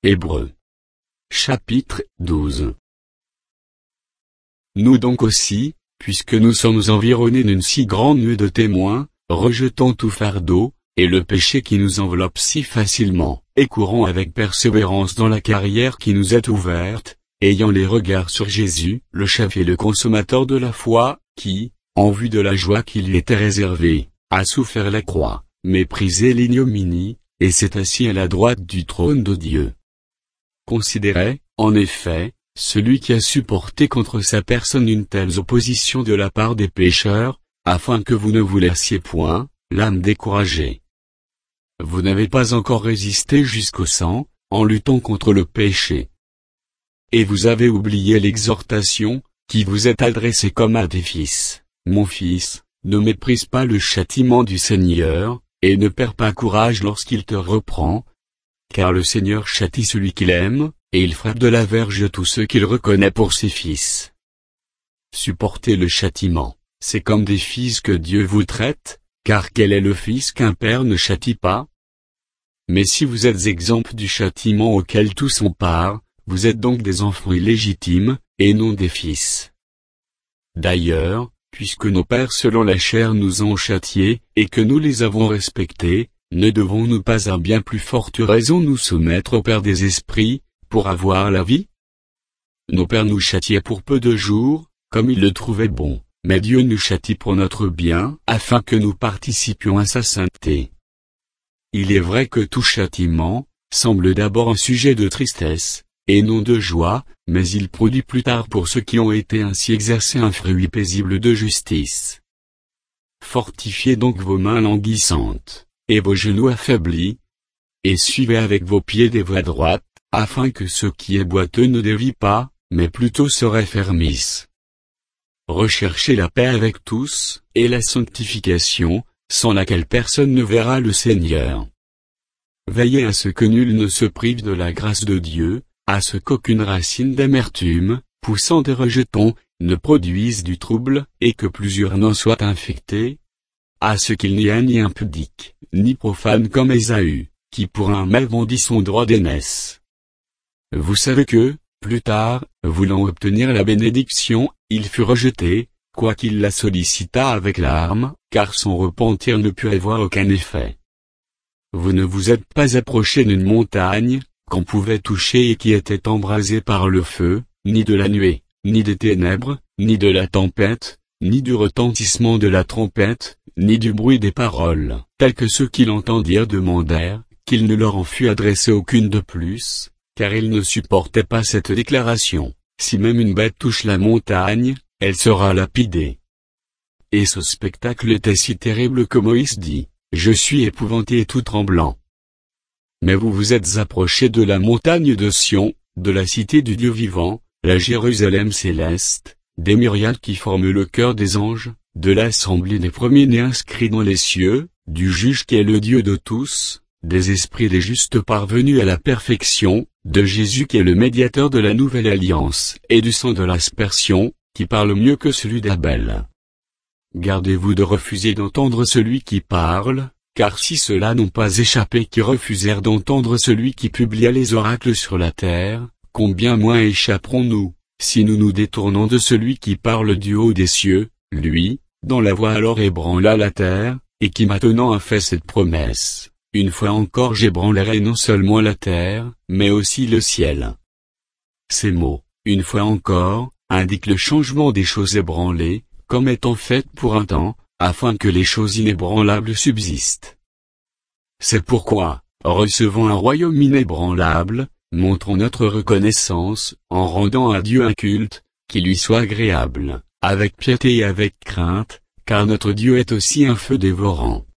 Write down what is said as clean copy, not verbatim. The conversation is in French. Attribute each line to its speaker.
Speaker 1: Hébreux. Chapitre 12. Nous donc aussi, puisque nous sommes environnés d'une si grande nuée de témoins, rejetons tout fardeau, et le péché qui nous enveloppe si facilement, et courons avec persévérance dans la carrière qui nous est ouverte, ayant les regards sur Jésus, le chef et le consommateur de la foi, qui, en vue de la joie qui lui était réservée, a souffert la croix, méprisé l'ignominie, et s'est assis à la droite du trône de Dieu. Considérez, en effet, celui qui a supporté contre sa personne une telle opposition de la part des pécheurs, afin que vous ne vous laissiez point, l'âme découragée. Vous n'avez pas encore résisté jusqu'au sang, en luttant contre le péché. Et vous avez oublié l'exhortation, qui vous est adressée comme à des fils. Mon fils, ne méprise pas le châtiment du Seigneur, et ne perds pas courage lorsqu'il te reprend, car le Seigneur châtie celui qu'il aime, et il frappe de la verge tous ceux qu'il reconnaît pour ses fils. Supportez le châtiment, c'est comme des fils que Dieu vous traite, car quel est le fils qu'un père ne châtie pas? Mais si vous êtes exempts du châtiment auquel tous ont part, vous êtes donc des enfants illégitimes, et non des fils. D'ailleurs, puisque nos pères selon la chair nous ont châtiés, et que nous les avons respectés, ne devons-nous pas à bien plus forte raison nous soumettre au Père des esprits, pour avoir la vie? Nos pères nous châtiaient pour peu de jours, comme ils le trouvaient bon, mais Dieu nous châtie pour notre bien, afin que nous participions à sa sainteté. Il est vrai que tout châtiment, semble d'abord un sujet de tristesse, et non de joie, mais il produit plus tard pour ceux qui ont été ainsi exercés un fruit paisible de justice. Fortifiez donc vos mains languissantes, et vos genoux affaiblis, et suivez avec vos pieds des voies droites, afin que ce qui est boiteux ne dévie pas, mais plutôt se raffermisse. Recherchez la paix avec tous, et la sanctification, sans laquelle personne ne verra le Seigneur. Veillez à ce que nul ne se prive de la grâce de Dieu, à ce qu'aucune racine d'amertume, poussant des rejetons, ne produise du trouble, et que plusieurs n'en soient infectés, à ce qu'il n'y ait ni impudique, ni profane comme Ésaü, qui pour un mal vendit son droit d'aînesse. Vous savez que, plus tard, voulant obtenir la bénédiction, il fut rejeté, quoiqu'il la sollicitât avec larmes, car son repentir ne put avoir aucun effet. Vous ne vous êtes pas approché d'une montagne, qu'on pouvait toucher et qui était embrasée par le feu, ni de la nuée, ni des ténèbres, ni de la tempête, ni du retentissement de la trompette, ni du bruit des paroles, tels que ceux qui l'entendirent demandèrent, qu'il ne leur en fût adressé aucune de plus, car ils ne supportaient pas cette déclaration. Si même une bête touche la montagne, elle sera lapidée. Et ce spectacle était si terrible que Moïse dit, « Je suis épouvanté et tout tremblant. » Mais vous vous êtes approchés de la montagne de Sion, de la cité du Dieu vivant, la Jérusalem céleste, des myriades qui forment le cœur des anges, de l'assemblée des premiers-nés inscrits dans les cieux, du juge qui est le Dieu de tous, des esprits des justes parvenus à la perfection, de Jésus qui est le médiateur de la nouvelle alliance, et du sang de l'aspersion, qui parle mieux que celui d'Abel. Gardez-vous de refuser d'entendre celui qui parle, car si ceux-là n'ont pas échappé qui refusèrent d'entendre celui qui publia les oracles sur la terre, combien moins échapperons-nous, si nous nous détournons de celui qui parle du haut des cieux, lui, dont la voix alors ébranla la terre, et qui maintenant a fait cette promesse. Une fois encore j'ébranlerai non seulement la terre, mais aussi le ciel. Ces mots, une fois encore, indiquent le changement des choses ébranlées, comme étant faites pour un temps, afin que les choses inébranlables subsistent. C'est pourquoi, recevant un royaume inébranlable, montrons notre reconnaissance, en rendant à Dieu un culte, qui lui soit agréable, avec piété et avec crainte, car notre Dieu est aussi un feu dévorant.